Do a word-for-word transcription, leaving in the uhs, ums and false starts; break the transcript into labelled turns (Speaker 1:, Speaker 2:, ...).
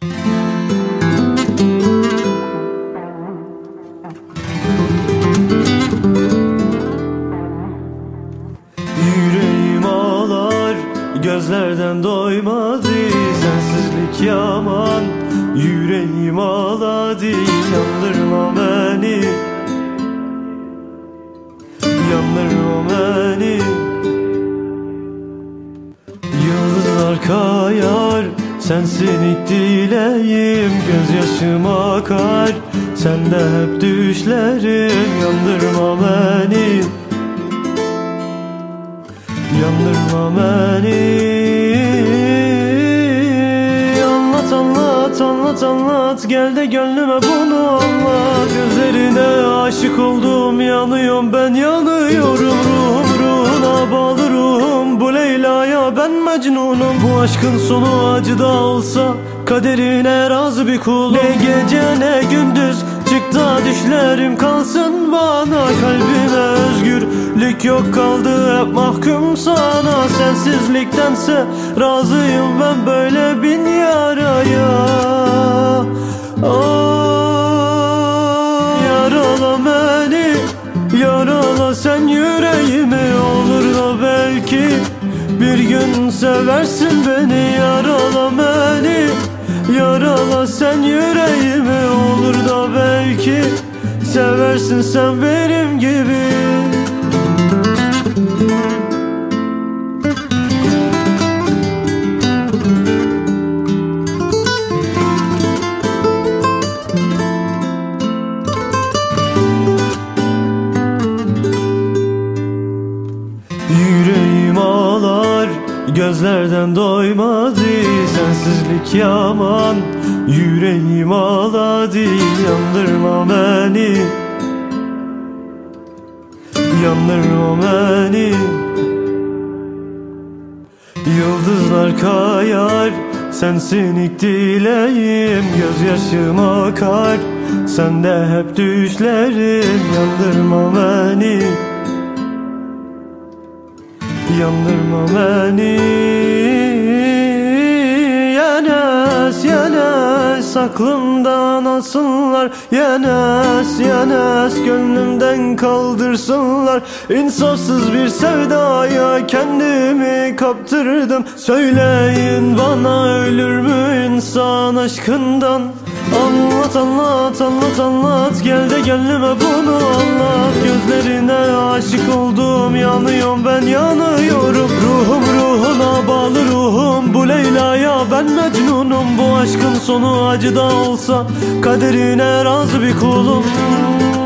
Speaker 1: Yüreğim ağlar, gözlerden doymadı, sensizlik yaman. Yüreğim ağladı, yandırma beni, yandırma beni. Yıldızlar kayar, sensin dileyim, gözyaşım akar, sende hep düşlerim. Yandırma beni, yandırma beni. Anlat anlat anlat anlat, gel de gönlüme bunu anlat. Gözlerine aşık oldum, yanıyorum ben yanıyorum. Ruhum ruhuna bağlı ruhum, bu Leyla'ya ben Mecnunum. Bu aşkın sonu acı da olsa kaderine razı bir kulum. Ne gece ne gündüz çık da düşlerim kalsın bana. Kalbime özgürlük yok, kaldı hep mahkum sana. Sensizliktense razıyım ben böyle bin yaraya. Oh, yarala beni, yarala sen yüreğimi. Olur da belki bir gün seversin beni. Yarala beni, yarala sen yüreğimi. Olur da belki seversin sen benim gibi. Yüreğim ağlar, gözlerden doymadı, sensizlik yaman. Yüreğim ağladı, yandırma beni, yandırma beni. Yıldızlar kayar, sensin ilk dileğim, gözyaşım akar, sende hep düşlerim. Yandırma beni, yandırma beni. Yenes yenes aklımdan alsınlar, yenes yenes gönlümden kaldırsınlar. İnsafsız bir sevdaya kendimi kaptırdım. Söyleyin bana, ölür mü insan aşkından? Anlat anlat anlat anlat, gel de gönlüme bunu anlat. Gözlerine aşık oldum, yanıyorum ben yanıyorum. Ruhum ruhuna bağlı ruhum, bu Leyla'ya ben Mecnunum. Bu aşkın sonu acı da olsa kaderine razı bir kulum.